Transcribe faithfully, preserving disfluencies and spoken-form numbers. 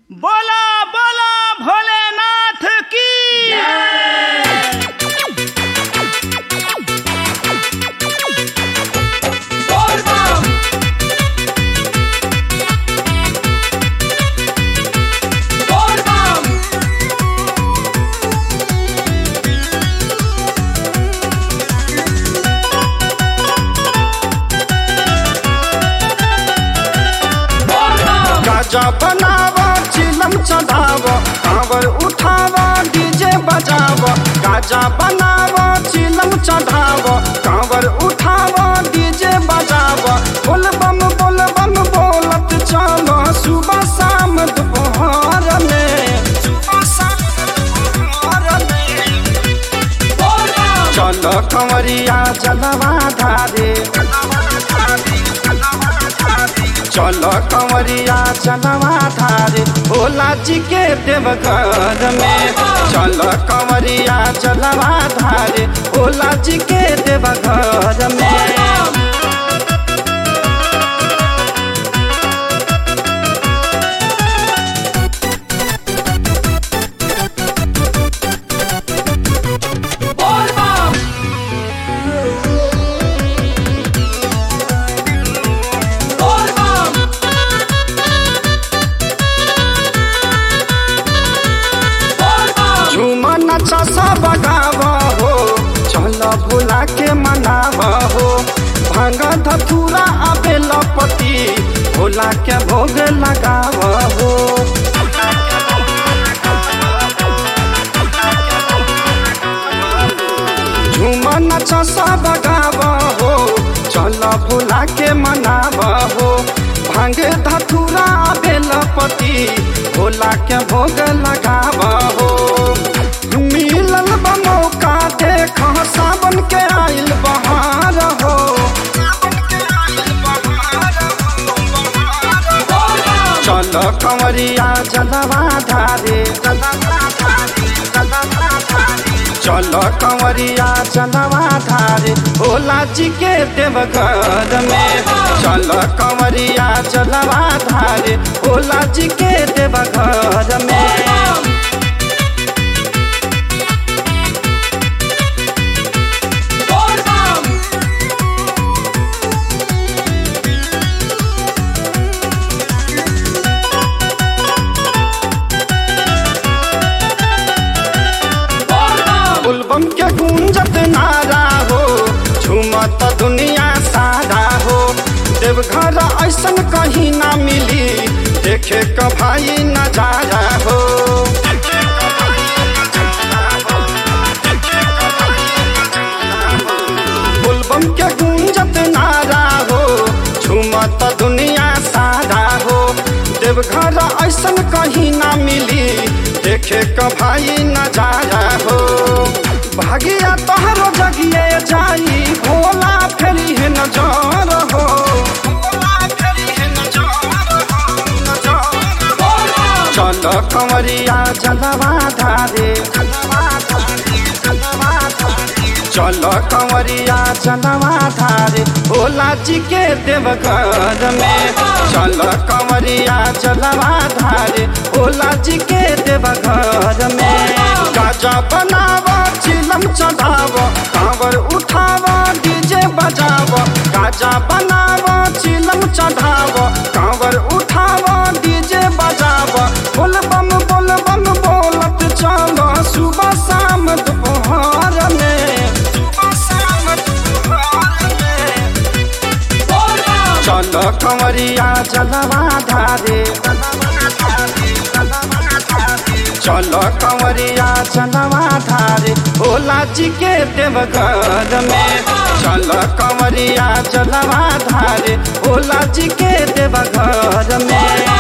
बोला बोला भोलेनाथ की गाजा बनावा चिलम चढ़ावा कांवर उठावा डीजे बजावा गाजा बनावा चिलम चढ़ावा कांवर उठावा डीजे बजावा बोल बम बोल बम बोलत चलो सुबह शाम दोपहर में सुबह शाम दोपहर में चलो कंवरिया जलवा धारे चलो कंवरिया चलवा धारे भोला जी के देवघर में चलो कंवरिया चलवा धारे भोला जी के देवघर में नचा बगावा हो चलो भोला के मनावा हो भांग धतूरा आबे लपटी भोला के भोग लगावा हो झूम नचा बगावा हो चलो भोला के मनावा हो भांग धतूरा आबे लपटी भोला के भोग लगावा हो मिलल मौका देख सावन के आइल बहार हो चलो कंवरिया जलवा धारे चलो कंवरिया जलवा धारे भोला जी के देवघर में चलो कंवरिया जलवा धारे भोला जी के देवघर में बम के गूंजत नारा हो झूमत दुनिया सारा हो देवघर ऐसन कहीं ना मिली देखे क भाई नजारा हो बुलबम के गूंजत नारा हो झूमत दुनिया सारा हो देवघर ऐसन कहीं ना मिली देखे क भाई नजारा हो भागिया तोहरो जगिए जाई भोला फेरी है नजर हो चलो कंवरिया जलवा धारे चलो कंवरिया जलवा धारे भोला जी के देवघर में चलो कंवरिया जलवा धारे भोला जी के देवघर में गाजा बनावा चिलम चढ़ावा कांवर उठावा डीजे बजावा गाजा बनावा चिलम चढ़ावा कांवर उठावा डीजे बजावा बोल बम बोल बम बोलत चलो सुबह शाम दोपहर में सुबह शाम दोपहर में चलो कंवरिया जलवा धारे चलो कंवरिया चलवा धारे भोला जी के देवघर में चलो कंवरिया चलवा धारे भोला जी के देवघर में।